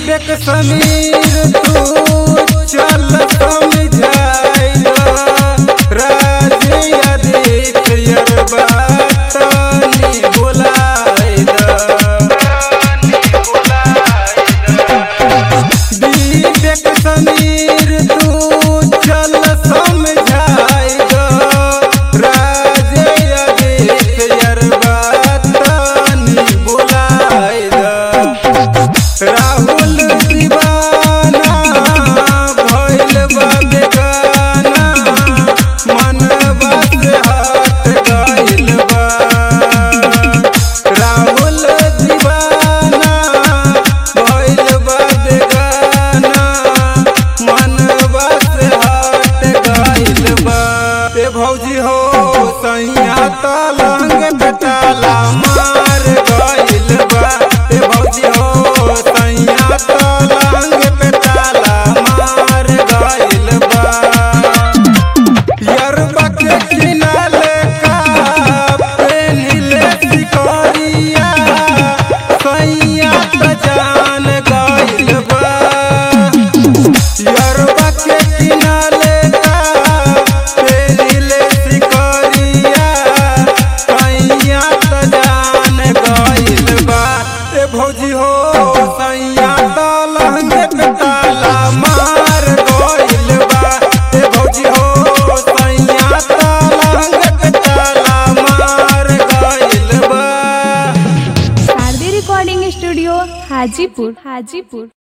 विवेक समीर तू चल समझाइला राजिया दिखयर बात नी बुलाइला विवेक समीर तू चल समझाइला राजिया दिखयर बात नी बुलाइला राहुल दीवाना भइल बा बेगाना मनवा से हट गइल बा राहुल दीवाना भइल बा बेगाना मनवा से हट गइल बा ए भौजी हो सैया तलंग बेटाला मार गइल बा ए भौजी हो सैया तलंग बेटाला मार गइल बा यरबा के किनारे का पेन्हिले सिकरिया सैया त जान गइल बा यरबा के किनारे का पेन्हिले सिकरिया सैया त जान गइल बा ए भौजी हो सैया तलंग बेटाला मार गइल बा ए भौजी हो सैया तलंग बेटाला मार गइल बा। Shardi recording studio Hajipur.